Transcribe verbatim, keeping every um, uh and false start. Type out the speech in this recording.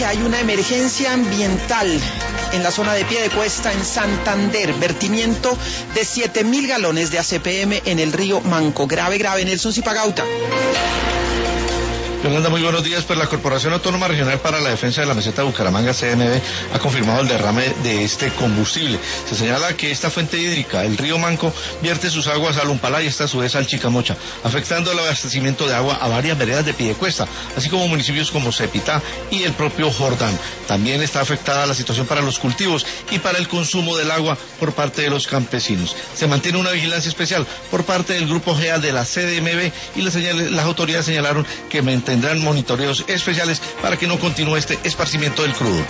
que hay una emergencia ambiental en la zona de Piedecuesta, en Santander. Vertimiento de siete mil galones de A C P M en el río Manco. Grave, grave. Nelson Zipagauta. Yolanda, muy buenos días. Pues la Corporación Autónoma Regional para la Defensa de la Meseta de Bucaramanga, C M B, ha confirmado el derrame de este combustible. Se señala que esta fuente hídrica, el río Manco, vierte sus aguas al Umpalá y esta a su vez al Chicamocha, afectando el abastecimiento de agua a varias veredas de Piedecuesta, así como municipios como Cepitá y el propio Jordán. También está afectada la situación para los cultivos y para el consumo del agua por parte de los campesinos. Se mantiene una vigilancia especial por parte del Grupo G E A de la C D M B y las, las autoridades señalaron que tendrán monitoreos especiales para que no continúe este esparcimiento del crudo.